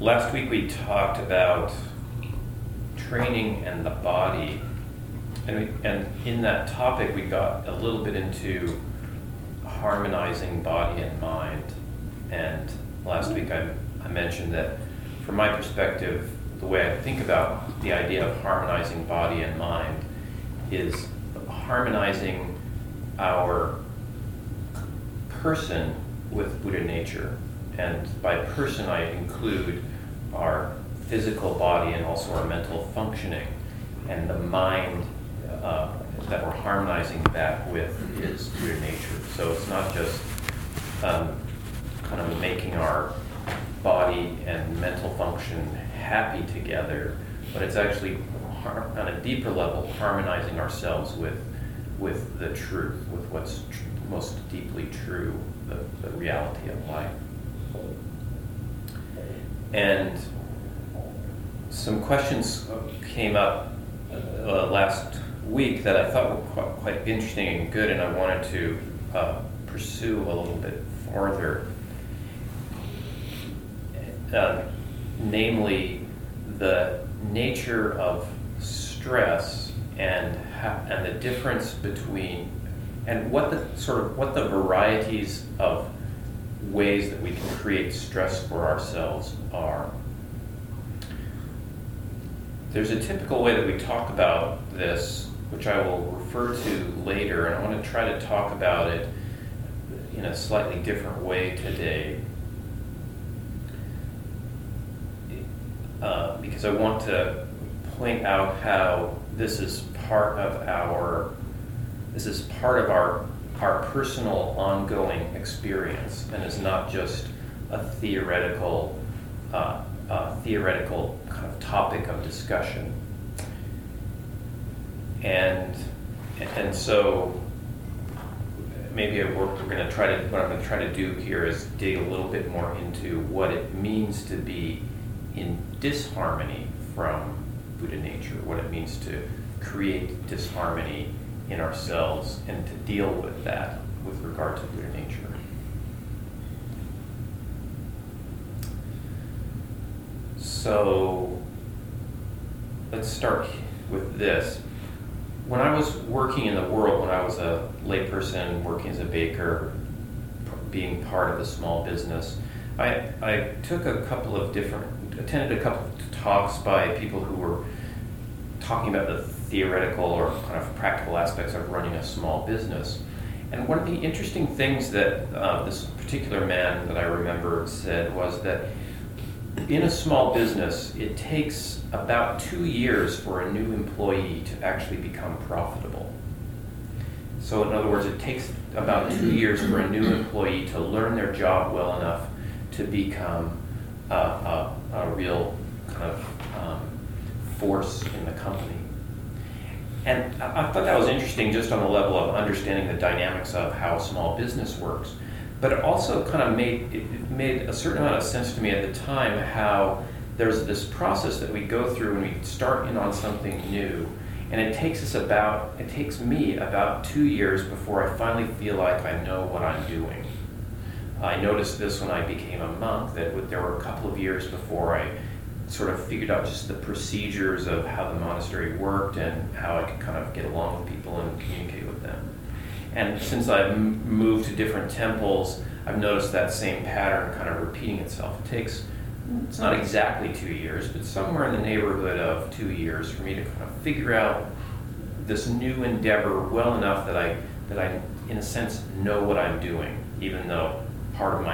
Last week we talked about training and the body, and in that topic we got a little bit into harmonizing body and mind. And last week I mentioned that from my perspective, the way I think about the idea of harmonizing body and mind is harmonizing our person with Buddha nature. And by person I include our physical body and also our mental functioning. And the mind that we're harmonizing that with is Buddha nature. So it's not just kind of making our body and mental function happy together, but it's actually on a deeper level harmonizing ourselves with the truth, with what's most deeply true, the reality of life. And some questions came up last week that I thought were quite interesting and good, and I wanted to pursue a little bit further. Namely, the nature of stress and the difference between, and what the varieties of ways that we can create stress for ourselves are. There's a typical way that we talk about this, which I will refer to later, and I want to try to talk about it in a slightly different way today. Because I want to point out how this is part of our personal ongoing experience, and is not just a theoretical kind of topic of discussion. And so maybe what I'm going to try to do here is dig a little bit more into what it means to be in disharmony from Buddha nature, what it means to create disharmony in ourselves and to deal with that with regard to Buddha nature. So let's start with this. When I was working in the world, when I was a layperson working as a baker, being part of a small business, I took attended a couple of talks by people who were talking about the theoretical or kind of practical aspects of running a small business. And one of the interesting things that this particular man that I remember said was that in a small business, it takes about 2 years for a new employee to actually become profitable. So in other words, it takes about 2 years for a new employee to learn their job well enough to become a real kind of force in the company. And I thought that was interesting just on the level of understanding the dynamics of how small business works. But it also kind of made a certain amount of sense to me at the time how there's this process that we go through when we start in on something new. And it takes me about 2 years before I finally feel like I know what I'm doing. I noticed this when I became a monk, that there were a couple of years before I sort of figured out just the procedures of how the monastery worked and how I could kind of get along with people and communicate with them. And since I've moved to different temples, I've noticed that same pattern kind of repeating itself. It's not exactly 2 years, but somewhere in the neighborhood of 2 years for me to kind of figure out this new endeavor well enough that I, in a sense, know what I'm doing, even though part of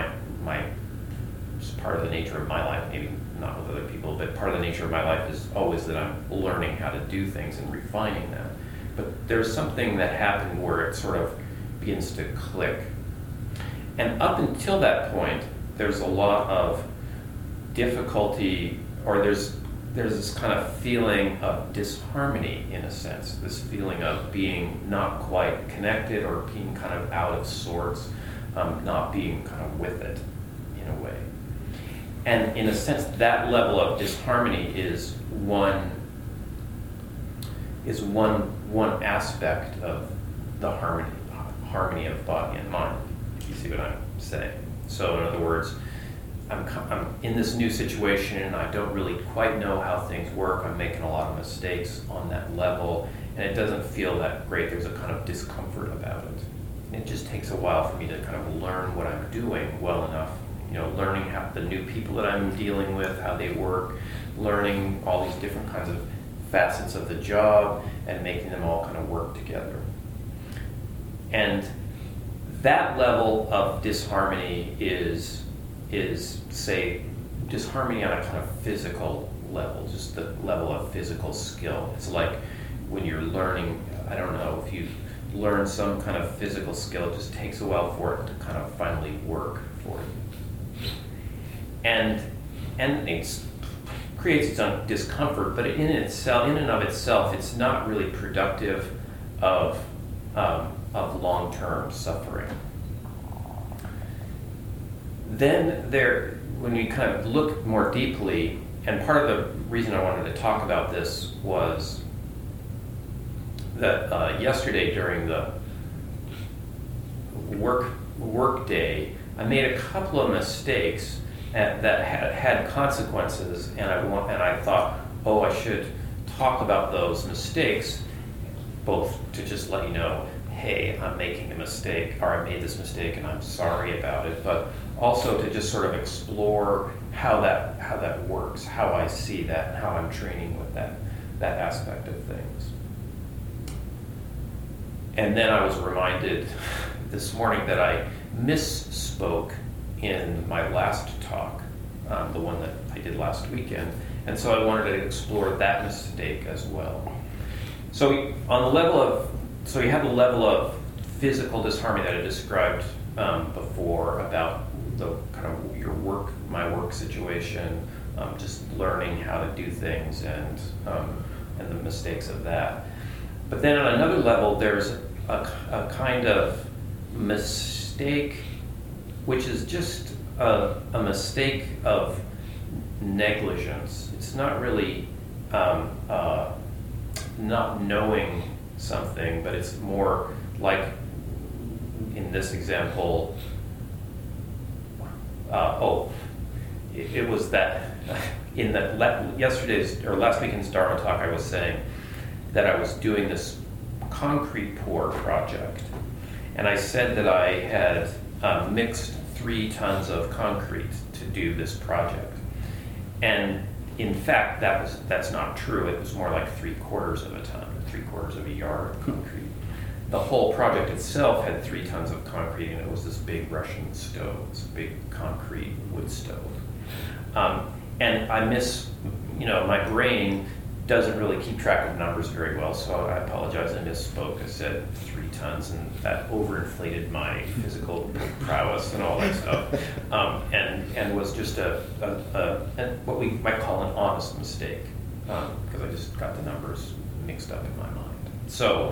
the nature of my life, maybe not with other people, but part of the nature of my life is always that I'm learning how to do things and refining them. But there's something that happened where it sort of begins to click. And up until that point, there's a lot of difficulty, or there's this kind of feeling of disharmony in a sense, this feeling of being not quite connected or being kind of out of sorts, not being kind of with it in a way. And in a sense, that level of disharmony is one aspect of the harmony of body and mind, if you see what I'm saying. So in other words, I'm in this new situation and I don't really quite know how things work. I'm making a lot of mistakes on that level, and it doesn't feel that great. There's a kind of discomfort about it. And it just takes a while for me to kind of learn what I'm doing well enough. Learning how the new people that I'm dealing with, how they work, learning all these different kinds of facets of the job, and making them all kind of work together. And that level of disharmony is say, disharmony on a kind of physical level, just the level of physical skill. It's like when you're learning, I don't know, if you learn some kind of physical skill, it just takes a while for it to kind of finally work for you. And it creates its own discomfort, but in and of itself, it's not really productive of long-term suffering. Then when we kind of look more deeply, and part of the reason I wanted to talk about this was that yesterday during the work day, I made a couple of mistakes that had consequences, and I thought, I should talk about those mistakes, both to just let you know, hey, I'm making a mistake, or I made this mistake and I'm sorry about it, but also to just sort of explore how that works, how I see that, how I'm training with that aspect of things. And then I was reminded this morning that I misspoke in my last talk, the one that I did last weekend, and so I wanted to explore that mistake as well. So you have the level of physical disharmony that I described before about the kind of my work situation, just learning how to do things and the mistakes of that. But then on another level, there's a kind of mistake, which is just a mistake of negligence. It's not really not knowing something, but it's more like in this example, it was that in last weekend's Dharma talk, I was saying that I was doing this concrete pour project, and I said that I had mixed 3 tons of concrete to do this project, and in fact that's not true. It was more like 3/4 of a ton, 3/4 of a yard of concrete. The whole project itself had 3 tons of concrete, and it was this big Russian stove, this big concrete wood stove. And I my brain doesn't really keep track of numbers very well, so I apologize, I misspoke. I said 3 tons, and that overinflated my physical prowess and all that stuff, and was just what we might call an honest mistake, because I just got the numbers mixed up in my mind. So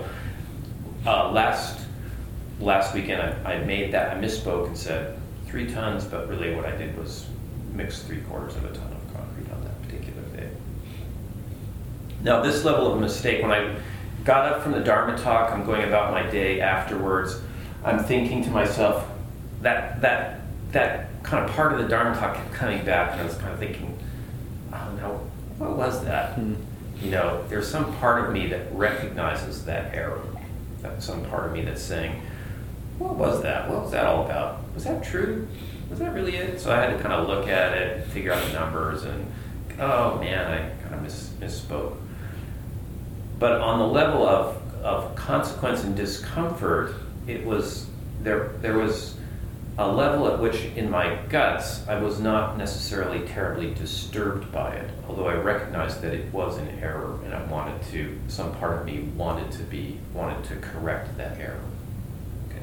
last weekend I made that, I misspoke and said 3 tons, but really what I did was mix 3/4 of a ton of concrete on that particular day. Now this level of mistake, when I got up from the Dharma talk, I'm going about my day afterwards, I'm thinking to myself, that kind of part of the Dharma talk kept coming back, and I was kind of thinking, oh no, what was that? There's some part of me that recognizes that error. Some part of me that's saying, what was that? What was that all about? Was that true? Was that really it? So I had to kind of look at it, figure out the numbers, and oh man, I kind of misspoke. But on the level of consequence and discomfort, there was a level at which in my guts I was not necessarily terribly disturbed by it, although I recognized that it was an error, and some part of me wanted to correct that error. Okay.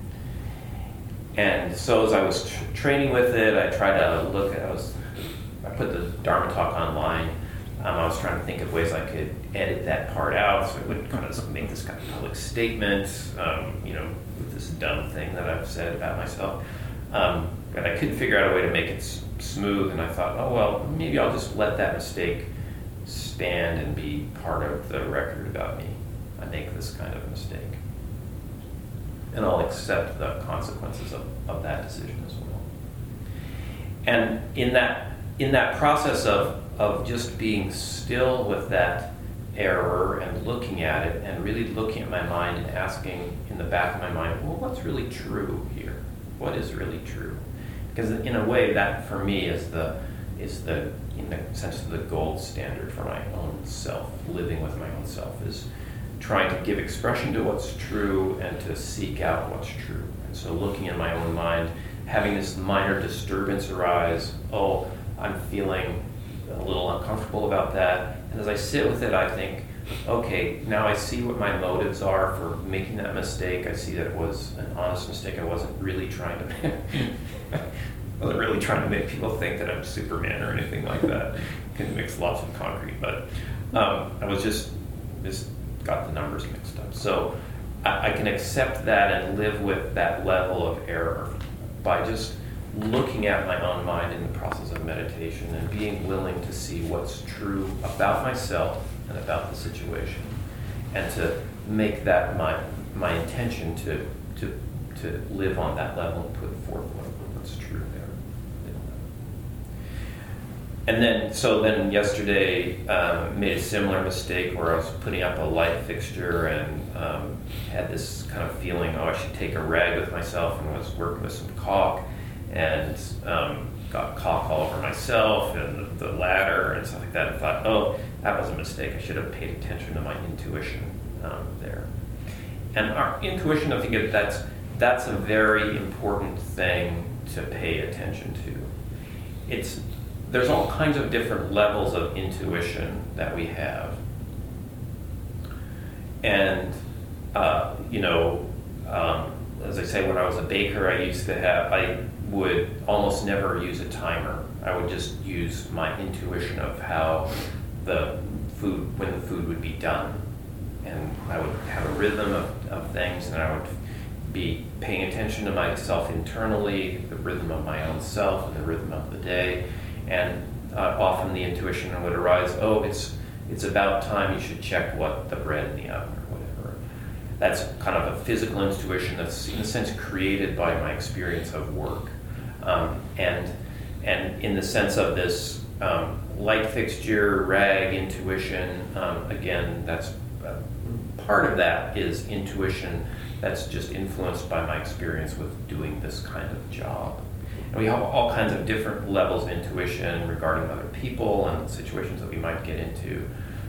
And so as I was training with it, I tried to I put the Dharma talk online. I was trying to think of ways I could edit that part out, so it would kind of make this kind of public statement, with this dumb thing that I've said about myself. But I couldn't figure out a way to make it smooth, and I thought, maybe I'll just let that mistake stand and be part of the record about me. I make this kind of mistake. And I'll accept the consequences of that decision as well. And in that process of just being still with that error and looking at it and really looking at my mind and asking in the back of my mind, well, what's really true here? What is really true? Because in a way, that for me is the in the sense of the gold standard for my own self. Living with my own self is trying to give expression to what's true and to seek out what's true. And so looking in my own mind, having this minor disturbance arise, oh, I'm feeling a little uncomfortable about that. And as I sit with it, I think, okay, now I see what my motives are for making that mistake. I see that it was an honest mistake. I wasn't really trying to make people think that I'm Superman or anything like that. Can mix lots of concrete, but I was just got the numbers mixed up. So I can accept that and live with that level of error by just looking at my own mind in the process of meditation and being willing to see what's true about myself and about the situation, and to make that my intention to live on that level and put forth what's true there. And then yesterday made a similar mistake where I was putting up a light fixture and had this kind of feeling, I should take a rag with myself, and was working with some caulk and got caulk all over myself and the ladder and stuff like that, and thought, that was a mistake. I should have paid attention to my intuition there. And our intuition, I think that's a very important thing to pay attention to. There's all kinds of different levels of intuition that we have. And, as I say, when I was a baker, I would almost never use a timer. I would just use my intuition of how when the food would be done. And I would have a rhythm of things, and I would be paying attention to myself internally, the rhythm of my own self and the rhythm of the day. And often the intuition would arise, it's about time, you should check the bread in the oven or whatever. That's kind of a physical intuition that's in a sense created by my experience of work. And in the sense of this light fixture, rag intuition, again, that's part of that is intuition that's just influenced by my experience with doing this kind of job. And we have all kinds of different levels of intuition regarding other people and situations that we might get into.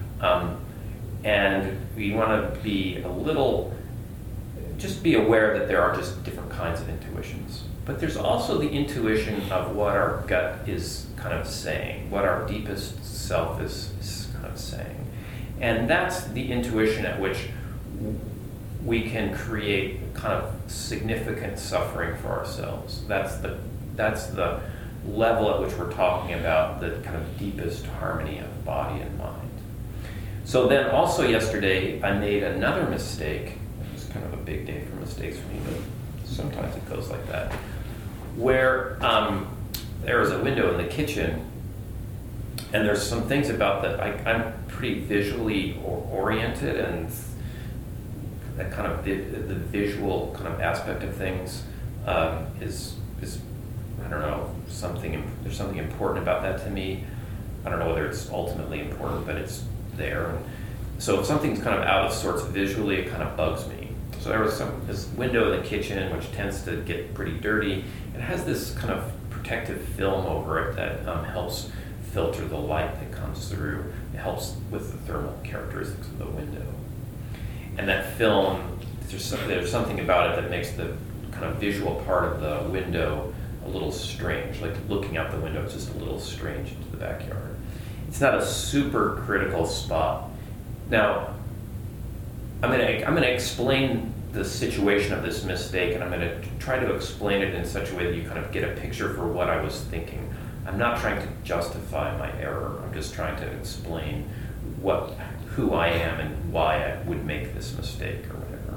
And we want to be just be aware that there are just different kinds of intuitions. But there's also the intuition of what our gut is kind of saying, what our deepest self is kind of saying. And that's the intuition at which we can create kind of significant suffering for ourselves. That's the level at which we're talking about the kind of deepest harmony of body and mind. So then also yesterday, I made another mistake. It was kind of a big day for mistakes for me, but sometimes it goes like that, where there was a window in the kitchen, and there's some things about that. I'm pretty visually oriented, and that kind of the visual kind of aspect of things is I don't know, there's something important about that to me. I don't know whether it's ultimately important, but it's there. And so if something's kind of out of sorts visually, it kind of bugs me. So there was this window in the kitchen, which tends to get pretty dirty. It has this kind of protective film over it that helps filter the light that comes through. It helps with the thermal characteristics of the window. And that film, there's something about it that makes the kind of visual part of the window a little strange. Like looking out the window is just a little strange into the backyard. It's not a super critical spot. Now, I'm going to explain the situation of this mistake, and I'm going to try to explain it in such a way that you kind of get a picture for what I was thinking. I'm not trying to justify my error. I'm just trying to explain who I am and why I would make this mistake or whatever.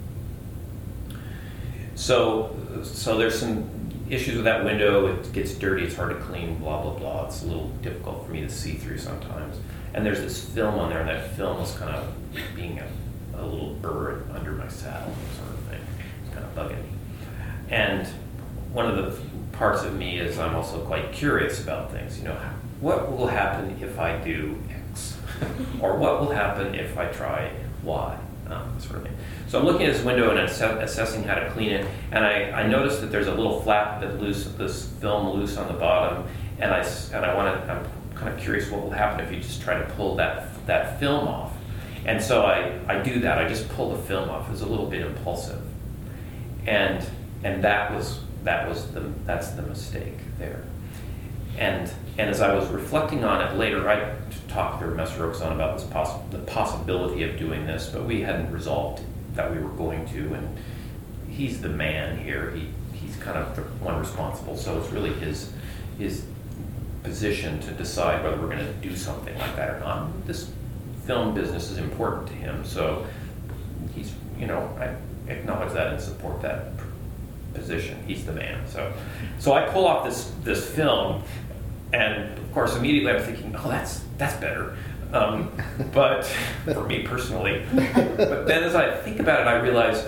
So there's some issues with that window. It gets dirty, it's hard to clean, blah, blah, blah. It's a little difficult for me to see through sometimes. And there's this film on there, and that film is kind of being a little bird under my saddle sort of thing. It's kind of bugging me. And one of the parts of me is I'm also quite curious about things. What will happen if I do X? Or what will happen if I try Y? Sort of thing. So I'm looking at this window and assessing how to clean it, and I noticed that there's a little flap this film loose on the bottom, and I'm kind of curious what will happen if you just try to pull that film off. And so I do that. I just pull the film off. It was a little bit impulsive, and that's the mistake there. And as I was reflecting on it later, I talked to Mr. Roxon about the possibility of doing this, but we hadn't resolved that we were going to. And he's the man here. He's kind of the one responsible. So it's really his position to decide whether we're going to do something like that or not. This film business is important to him, so he's, I acknowledge that and support that position. He's the man. So I pull off this film, and of course immediately I'm thinking, oh, that's better. But for me personally, but then as I think about it, I realize,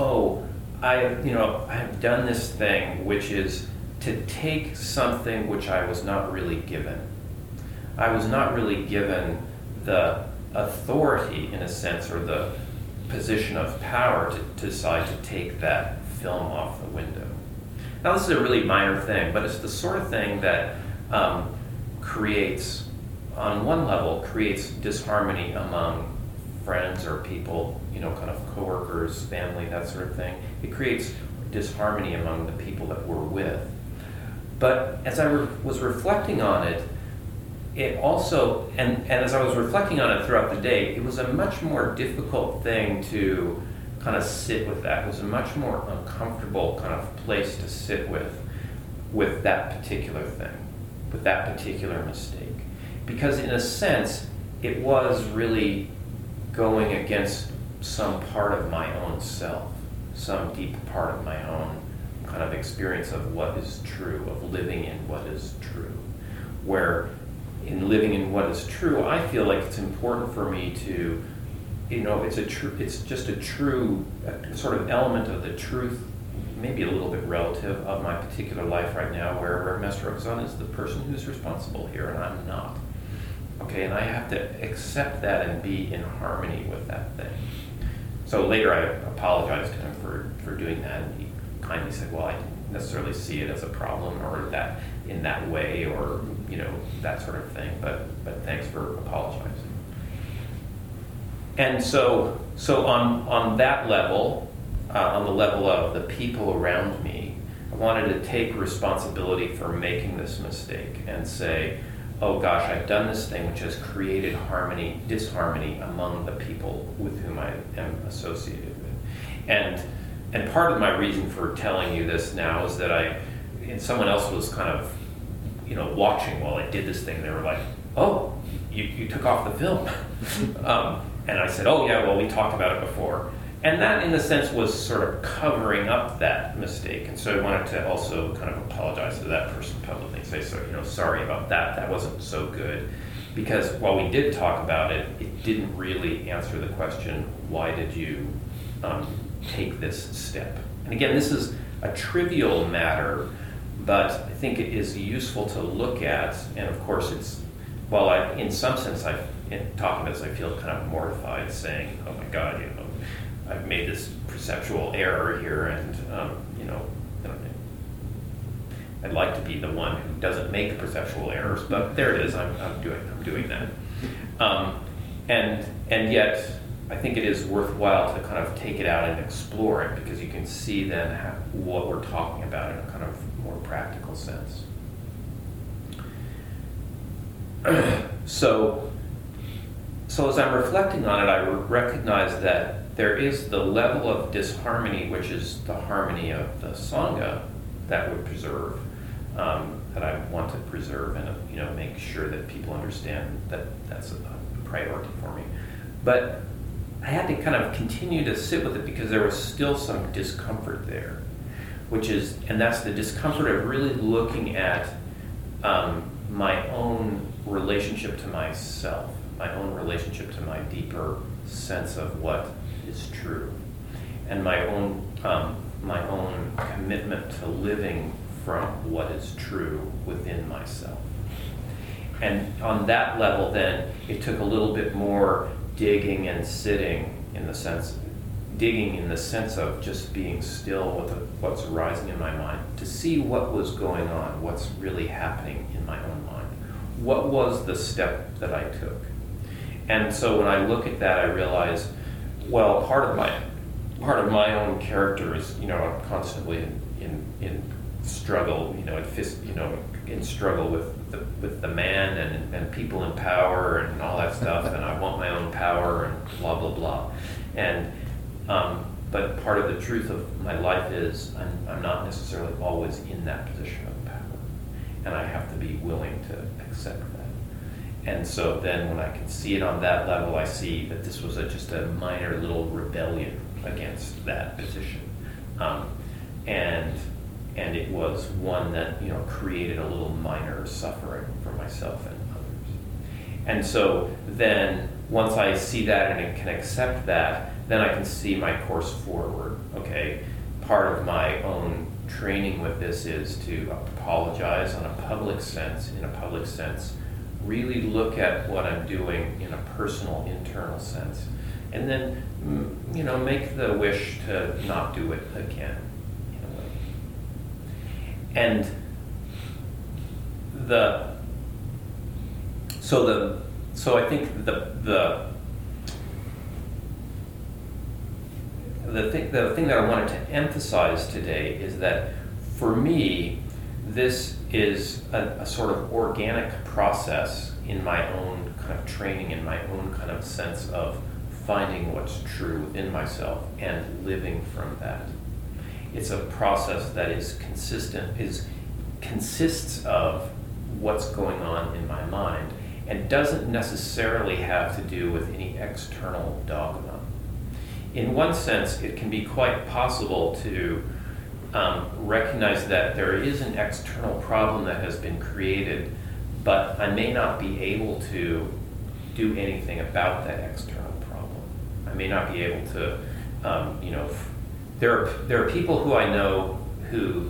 I have done this thing, which is to take something which I was not really given. I was not really given the authority, in a sense, or the position of power to decide to take that film off the window. Now, this is a really minor thing, but it's the sort of thing that creates, on one level, creates disharmony among friends or people, kind of coworkers, family, that sort of thing. It creates disharmony among the people that we're with. But as I was reflecting on it, it also, and as I was reflecting on it throughout the day, it was a much more difficult thing to kind of sit with that. It was a much more uncomfortable kind of place to sit with that particular thing, with that particular mistake. Because in a sense, it was really going against some part of my own self, some deep part of my own kind of experience of what is true, of living in what is true. Where in living in what is true, I feel like it's important for me to, it's just a sort of element of the truth, maybe a little bit relative, of my particular life right now, where Mestre Roxon is the person who's responsible here and I'm not. Okay, and I have to accept that and be in harmony with that thing. So later I apologized to him for doing that, and he kindly said, well, I didn't necessarily see it as a problem or that in that way, or that sort of thing, but thanks for apologizing. And so on that level, on the level of the people around me, I wanted to take responsibility for making this mistake and say, oh gosh, I've done this thing which has created disharmony among the people with whom I am associated with. And part of my reason for telling you this now is that someone else was kind of, watching while I did this thing. They were like, oh, you took off the film. And I said, oh yeah, well, we talked about it before. And that, in a sense, was sort of covering up that mistake. And so I wanted to also kind of apologize to that person publicly and say, sorry about that. That wasn't so good. Because while we did talk about it, it didn't really answer the question, why did you take this step? And again, this is a trivial matter, but I think it is useful to look at. And of course, in some sense, in talking about this, I feel kind of mortified saying, oh my God, I've made this perceptual error here, and I'd like to be the one who doesn't make perceptual errors, but there it is. I'm doing that, and yet I think it is worthwhile to kind of take it out and explore it, because you can see then what we're talking about in a kind of more practical sense. So as I'm reflecting on it, I recognize that there is the level of disharmony, which is the harmony of the Sangha that would preserve, that I want to preserve and make sure that people understand that that's a priority for me. But I had to kind of continue to sit with it because there was still some discomfort there, and that's the discomfort of really looking at my own relationship to myself, my own relationship to my deeper sense of what is true, and my own commitment to living from what is true within myself. And on that level, then, it took a little bit more digging and sitting digging in the sense of just being still with what's arising in my mind, to see what was going on, what's really happening in my own mind. What was the step that I took? And so when I look at that, I realize, well, part of my own character is, I'm constantly in struggle, in struggle with the man and people in power and all that stuff, and I want my own power and blah blah blah. And but part of the truth of my life is I'm not necessarily always in that position of power, and I have to be willing to accept that. And so then when I can see it on that level, I see that this was just a minor little rebellion against that position. And it was one that, created a little minor suffering for myself and others. And so then once I see that and I can accept that, then I can see my course forward. Okay, part of my own training with this is to apologize in a public sense, really look at what I'm doing in a personal, internal sense, and then, make the wish to not do it again, in a way. And so I think the thing that I wanted to emphasize today is that for me, this is a sort of organic process in my own kind of training, in my own kind of sense of finding what's true within myself and living from that. It's a process that is consists of what's going on in my mind and doesn't necessarily have to do with any external dogma. In one sense, it can be quite possible to recognize that there is an external problem that has been created, but I may not be able to do anything about that external problem. I may not be able to, there are people who I know who,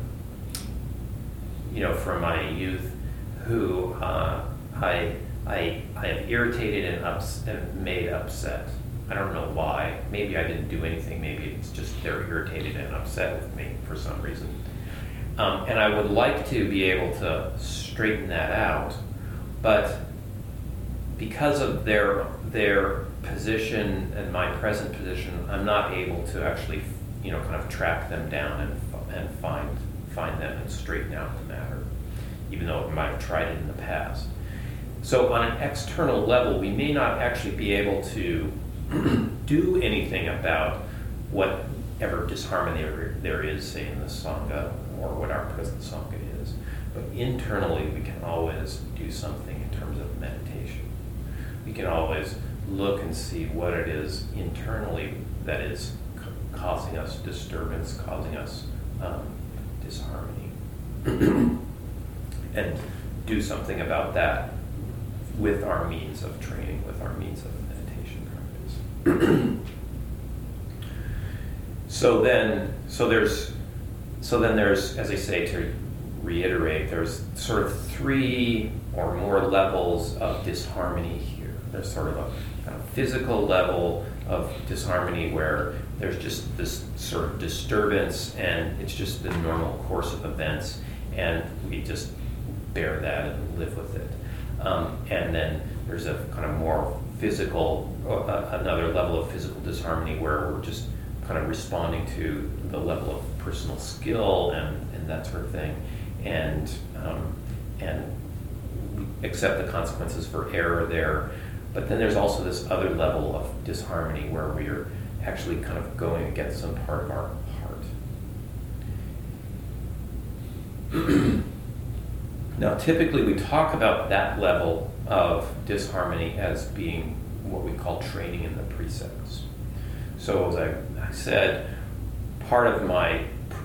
from my youth, who I have irritated and made upset. I don't know why. Maybe I didn't do anything. Maybe it's just they're irritated and upset with me for some reason. And I would like to be able to straighten that out, but because of their position and my present position, I'm not able to actually, kind of track them down and find them and straighten out the matter, even though I might have tried it in the past. So on an external level, we may not actually be able to do anything about whatever disharmony there is, say, in the Sangha, or what our present Sangha is. But internally, we can always do something in terms of meditation. We can always look and see what it is internally that is causing us disturbance, causing us disharmony, and do something about that with our means of training, with our means of meditation practice. So then there's, as I say, to reiterate, there's sort of 3 or more levels of disharmony here. There's sort of a kind of physical level of disharmony where there's just this sort of disturbance and it's just the normal course of events and we just bear that and live with it. And then there's a kind of more physical, another level of physical disharmony where we're just kind of responding to the level of personal skill and that sort of thing, and we accept the consequences for error there. But then there's also this other level of disharmony where we're actually kind of going against some part of our heart. Now, typically we talk about that level of disharmony as being what we call training in the precepts. So as I said, part of my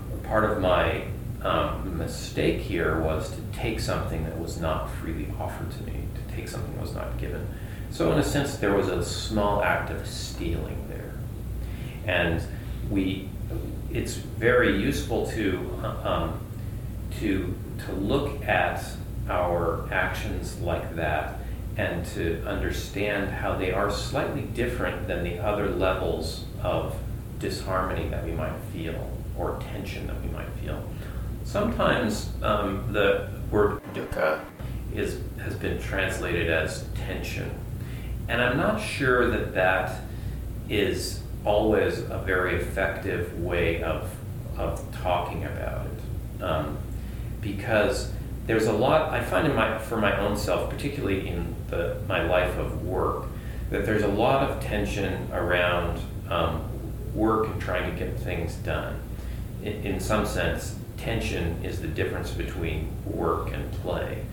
mistake here was to take something that was not freely offered to me, to take something that was not given. So in a sense, there was a small act of stealing there. And it's very useful to to look at our actions like that and to understand how they are slightly different than the other levels of disharmony that we might feel or tension that we might feel. Sometimes the word dukkha has been translated as tension, and I'm not sure that that is always a very effective way of talking about it, because there's a lot I find for my own self, particularly in my life of work, that there's a lot of tension around work and trying to get things done. In some sense, tension is the difference between work and play.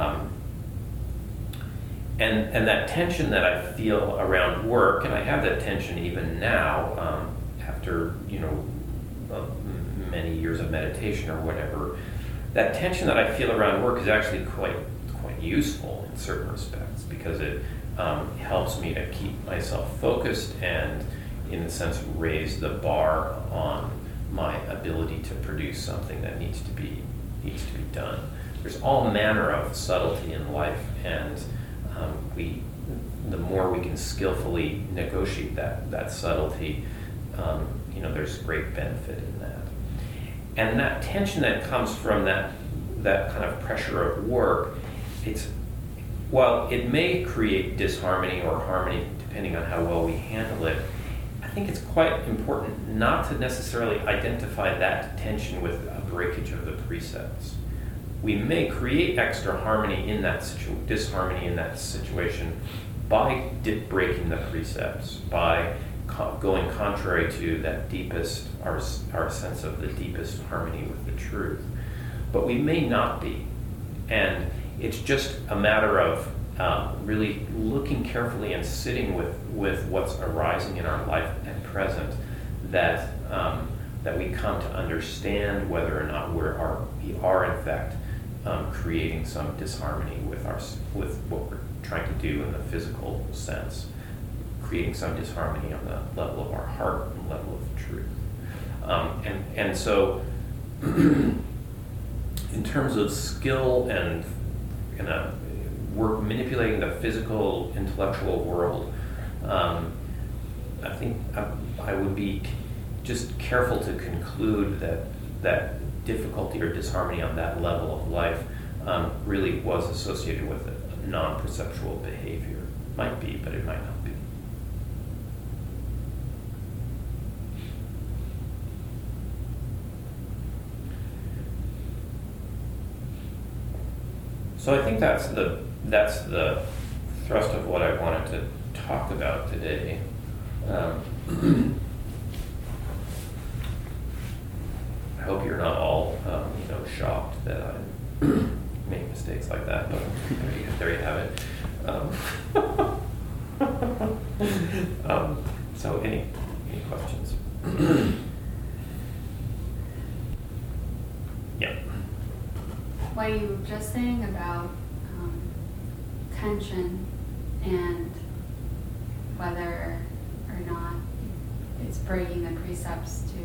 And that tension that I feel around work, and I have that tension even now, after many years of meditation or whatever, that tension that I feel around work is actually quite useful in certain respects, because it helps me to keep myself focused and, in a sense, raise the bar on my ability to produce something that needs to be done. There's all manner of subtlety in life, and the more we can skillfully negotiate that subtlety, there's great benefit in that. And that tension that comes from that kind of pressure of work, while it may create disharmony or harmony depending on how well we handle it, I think it's quite important not to necessarily identify that tension with a breakage of the precepts. We may create extra harmony in that disharmony in that situation by breaking the precepts, by going contrary to that deepest, our sense of the deepest harmony with the truth. But we may not be. And it's just a matter of really looking carefully and sitting with what's arising in our life at present, that we come to understand whether or not we are in fact creating some disharmony with what we're trying to do in the physical sense, creating some disharmony on the level of our heart and level of truth. And so in terms of skill and work manipulating the physical intellectual world, I think I would be just careful to conclude that difficulty or disharmony on that level of life really was associated with a non-perceptual behavior. Might be, but it might not be. So I think that's the thrust of what I wanted to talk about today. I hope you're not all shocked that I make mistakes like that, but there you have it. So any questions? Yeah. What you were just saying about tension and whether or not it's breaking the precepts to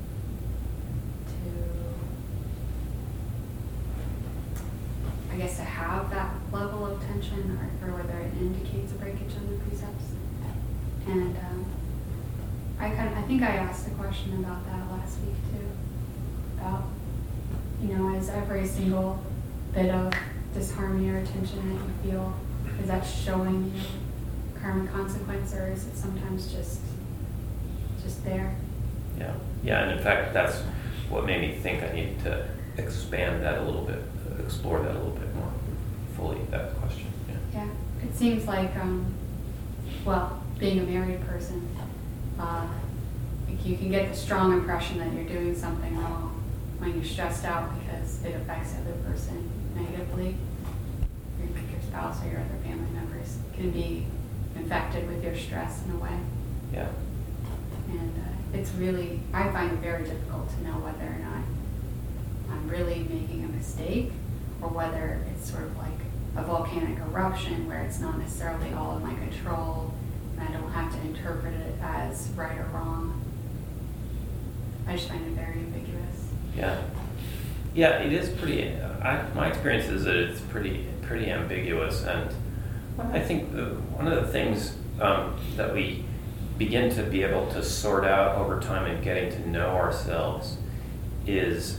I guess to have that level of tension, or whether it indicates a breakage in the precepts. And I think I asked a question about that last week too, about is every single bit of disharmony or tension that you feel, is that showing you karmic consequence, or is it sometimes just there? Yeah, and in fact that's what made me think I needed to expand that a little bit, explore that a little bit more fully, that question. Yeah, it seems like being a married person, you can get the strong impression that you're doing something wrong when you're stressed out because it affects the other person negatively. Your spouse or your other family members can be infected with your stress in a way. Yeah. And it's really, I find it very difficult to know whether or not I'm really making a mistake, or whether it's sort of like a volcanic eruption where it's not necessarily all in my control and I don't have to interpret it as right or wrong. I just find it very ambiguous. Yeah. Yeah, it is pretty. My experience is that it's pretty ambiguous, and I think one of the things that we begin to be able to sort out over time and getting to know ourselves is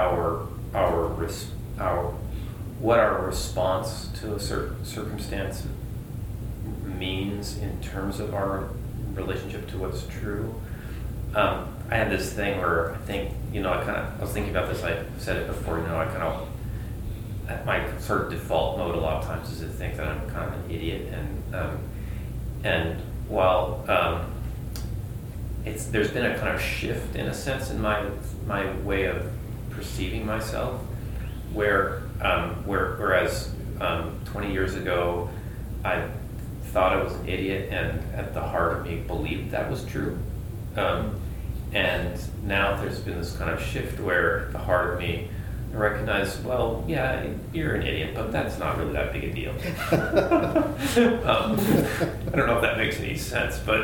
what our response to a certain circumstance means in terms of our relationship to what's true. I had this thing where I think, I was thinking about this, I said it before, my sort of default mode a lot of times is to think that I'm kind of an idiot, and while there's been a kind of shift in a sense in my way of perceiving myself, whereas 20 years ago I thought I was an idiot, and at the heart of me believed that was true. And now there's been this kind of shift where at the heart of me I recognize, well, yeah, you're an idiot, but that's not really that big a deal. I don't know if that makes any sense, but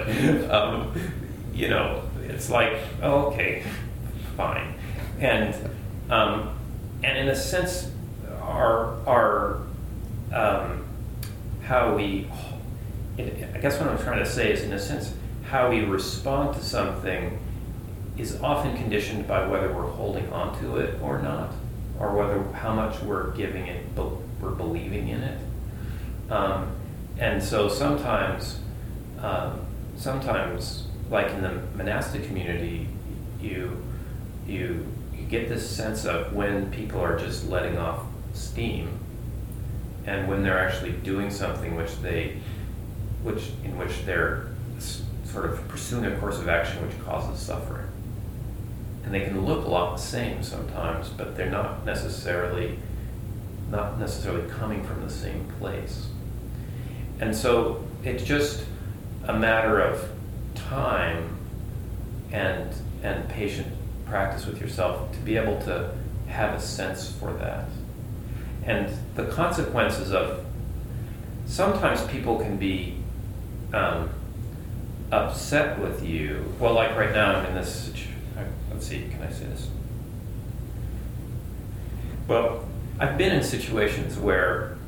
it's like, oh, okay, fine. And in a sense, our how we, I guess what I'm trying to say is, in a sense, how we respond to something is often conditioned by whether we're holding on to it or not, or how much we're giving it, we're believing in it. And so sometimes, like in the monastic community, you get this sense of when people are just letting off steam, and when they're actually doing something in which they're sort of pursuing a course of action which causes suffering. And they can look a lot the same sometimes, but they're not necessarily coming from the same place. And so it's just a matter of time and patient practice with yourself to be able to have a sense for that. And the consequences of, sometimes people can be upset with you. Well, like right now I'm in this situation. Let's see, can I say this? Well, I've been in situations where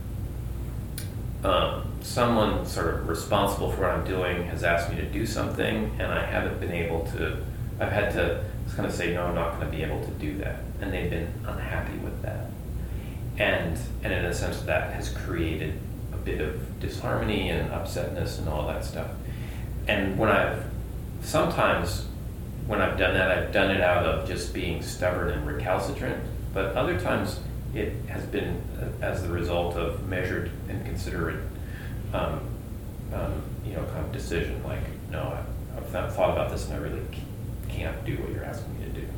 someone sort of responsible for what I'm doing has asked me to do something, and I haven't been able to, I've had to kind of say, no, I'm not going to be able to do that. And they've been unhappy with that. And in a sense, that has created a bit of disharmony and upsetness and all that stuff. And sometimes when I've done that, I've done it out of just being stubborn and recalcitrant, but other times it has been as the result of measured and considerate, kind of decision, like, no, I've thought about this and I really can't do what you're asking me to do.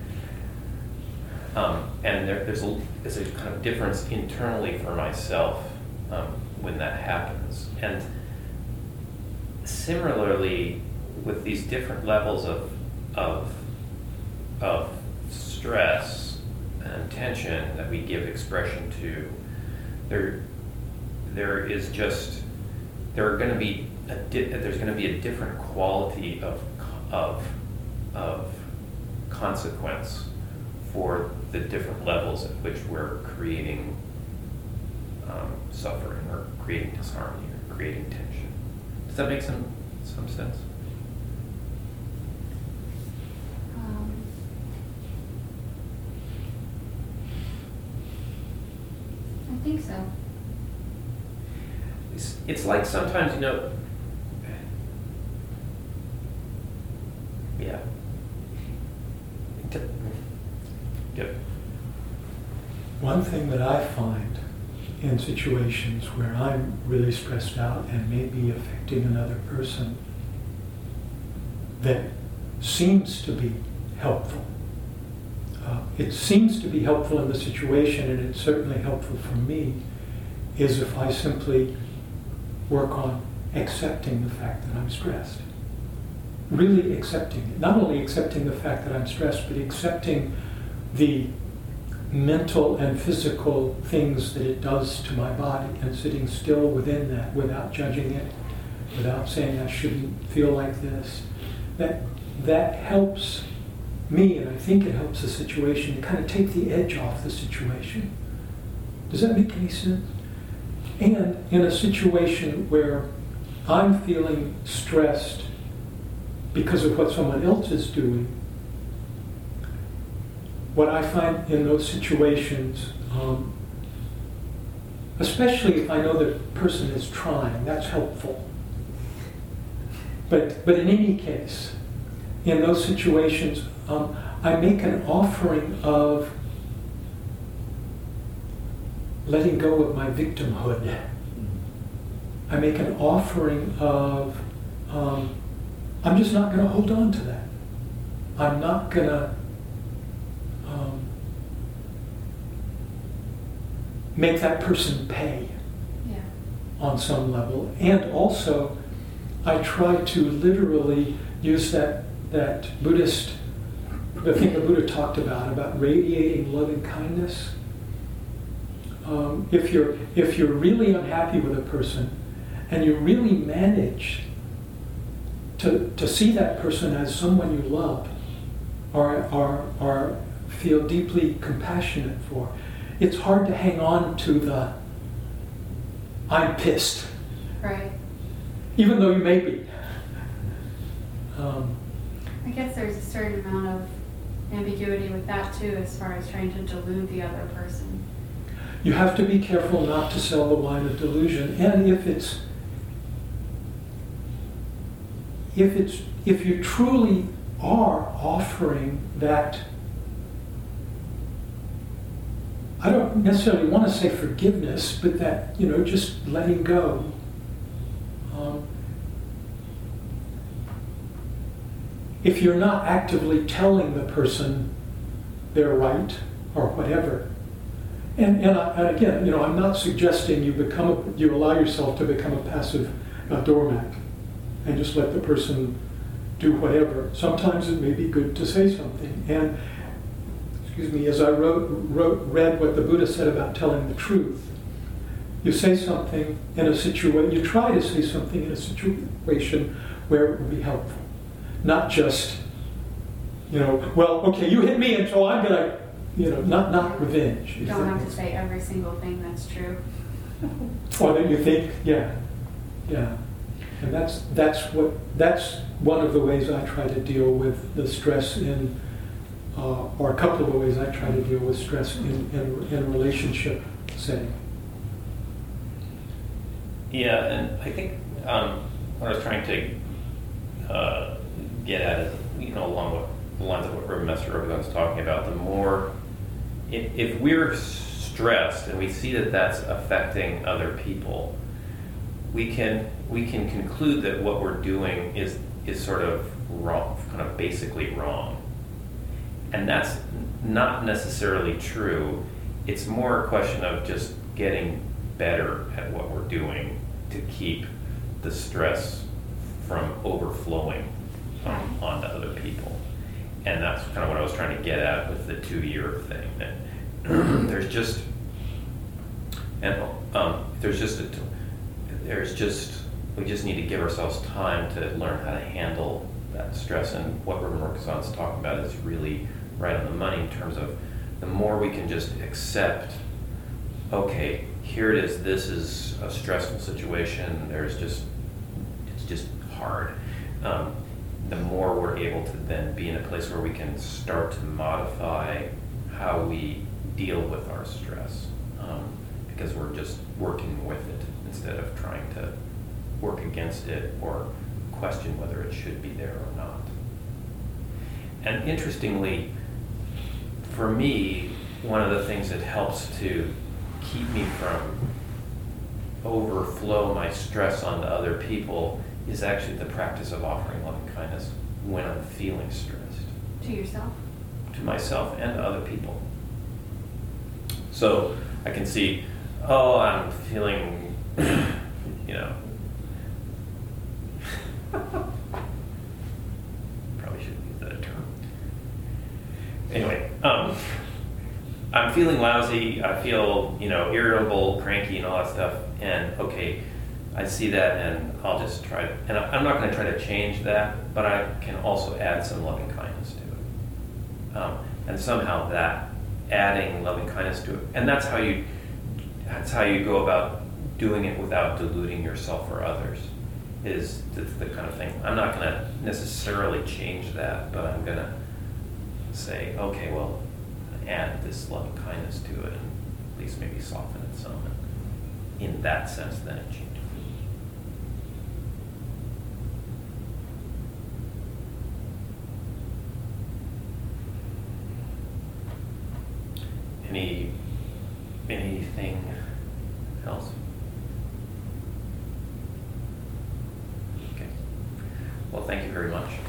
And there's a kind of difference internally for myself when that happens. And similarly, with these different levels of stress and tension that we give expression to, there's going to be a different quality of consequence for the different levels at which we're creating suffering or creating disharmony or creating tension. Does that make some sense? I think so. It's like sometimes, yeah. Yep. One thing that I find in situations where I'm really stressed out and maybe affecting another person that seems to be helpful. It seems to be helpful in the situation, and it's certainly helpful for me, is if I simply work on accepting the fact that I'm stressed. Really accepting it. Not only accepting the fact that I'm stressed, but accepting the mental and physical things that it does to my body, and sitting still within that without judging it, without saying I shouldn't feel like this. That helps me, and I think it helps the situation, to kind of take the edge off the situation. Does that make any sense? And in a situation where I'm feeling stressed because of what someone else is doing, what I find in those situations, especially if I know the person is trying, that's helpful. But in any case, in those situations, I make an offering of letting go of my victimhood. I make an offering of, I'm just not going to hold on to that. I'm not going to make that person pay on some level. And also, I try to literally use that Buddhist, the thing the Buddha talked about radiating love and kindness. If you're really unhappy with a person, and you really manage to see that person as someone you love, or feel deeply compassionate for, it's hard to hang on to the I'm pissed. Right. Even though you may be. I guess there's a certain amount of ambiguity with that too, as far as trying to delude the other person. You have to be careful not to sell the wine of delusion. And if you truly are offering that, I don't necessarily want to say forgiveness, but that, just letting go. If you're not actively telling the person they're right or whatever, and again, I'm not suggesting you allow yourself to become a passive doormat and just let the person do whatever. Sometimes it may be good to say something. And as I read what the Buddha said about telling the truth, you say something in a situation, you try to say something in a situation where it will be helpful. Not just, well, okay, you hit me and so I'm gonna, not revenge. You don't have to say every single thing that's true. Or that you think, yeah. And that's one of the ways I try to deal with the stress in, or a couple of the ways I try to deal with stress in a relationship setting. Yeah, and I think what I was trying to get at is, along the lines of what Reverend Messer was talking about, the more, if we're stressed and we see that that's affecting other people, we can conclude that what we're doing is sort of wrong, kind of basically wrong. And that's not necessarily true. It's more a question of just getting better at what we're doing to keep the stress from overflowing onto other people. And that's kind of what I was trying to get at with the 2-year thing. That we just need to give ourselves time to learn how to handle that stress. And what Reverend Murkazan's talking about is really right on the money in terms of the more we can just accept, okay, here it is, this is a stressful situation, it's just hard. The more we're able to then be in a place where we can start to modify how we deal with our stress, because we're just working with it instead of trying to work against it or question whether it should be there or not. And interestingly, for me, one of the things that helps to keep me from overflow my stress onto other people is actually the practice of offering loving kindness when I'm feeling stressed. To yourself? To myself and to other people. So I can see, I'm feeling, probably shouldn't use that term. Anyway, I'm feeling lousy, I feel, irritable, cranky, and all that stuff, and okay, I see that, and I'll just try to, and I'm not going to try to change that, but I can also add some loving kindness to it. And somehow that adding loving kindness to it, and that's how you go about doing it without diluting yourself or others, is the kind of thing. I'm not going to necessarily change that, but I'm going to say, okay, well, add this loving kindness to it, and at least maybe soften it some. And in that sense, then it changes. Anything else? Okay. Well, thank you very much.